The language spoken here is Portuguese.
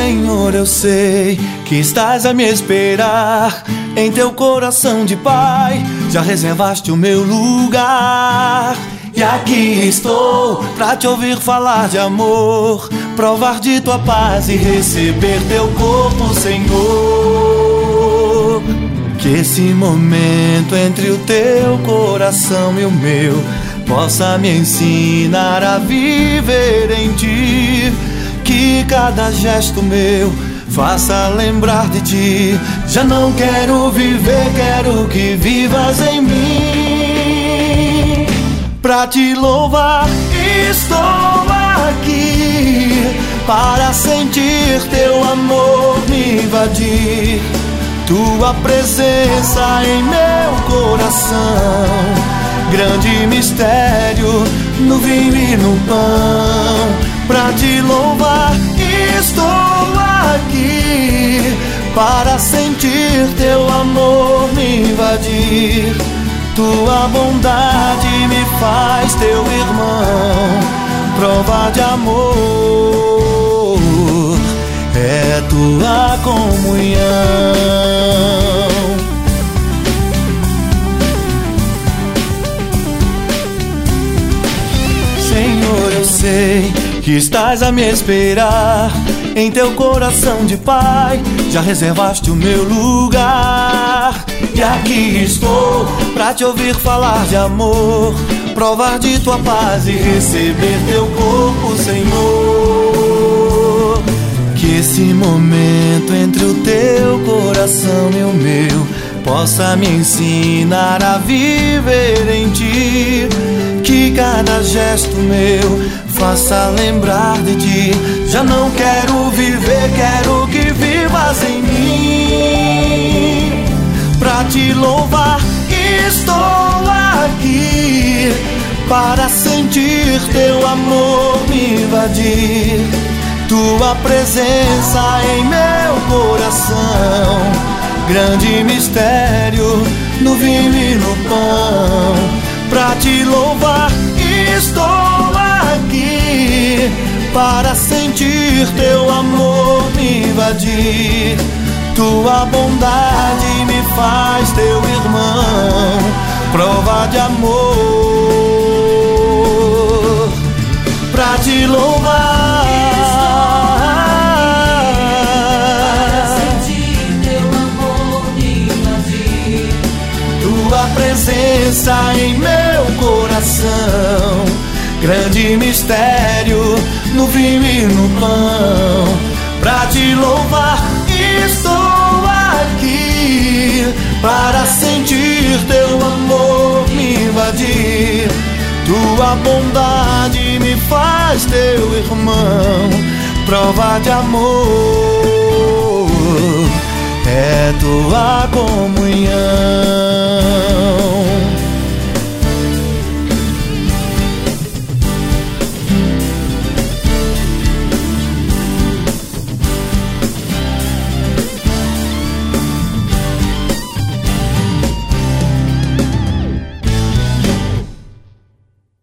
Senhor, eu sei que estás a me esperar. Em teu coração de Pai já reservaste o meu lugar. E aqui estou pra te ouvir falar de amor, provar de tua paz e receber teu corpo, Senhor. Que esse momento entre o teu coração e o meu possa me ensinar a viver em ti. Que cada gesto meu faça lembrar de ti. Já não quero viver, quero que vivas em mim. Pra te louvar estou aqui, para sentir teu amor me invadir. Tua presença em meu coração, grande mistério no vinho e no pão. Pra te louvar estou aqui, para sentir teu amor me invadir. Tua bondade me faz teu irmão, prova de amor é tua comunhão. Senhor, eu sei que estás a me esperar. Em teu coração de Pai já reservaste o meu lugar. E aqui estou pra te ouvir falar de amor, provar de tua paz e receber teu corpo, Senhor. Que esse momento entre o teu coração e o meu possa me ensinar a viver em ti. Que cada gesto meu faça lembrar de ti. Já não quero viver, quero que vivas em mim. Pra te louvar estou aqui, para sentir teu amor me invadir. Tua presença em meu coração, grande mistério no vinho e no pão. Pra te louvar estou aqui, para sentir teu amor me invadir. Tua bondade me faz teu irmão, prova de amor. Pra te louvar, para sentir teu amor me invadir. tua presença em meu coração, grande mistério no vinho e no pão. Pra te louvar estou aqui, para sentir teu amor me invadir. Tua bondade me faz teu irmão, prova de amor é tua comunhão.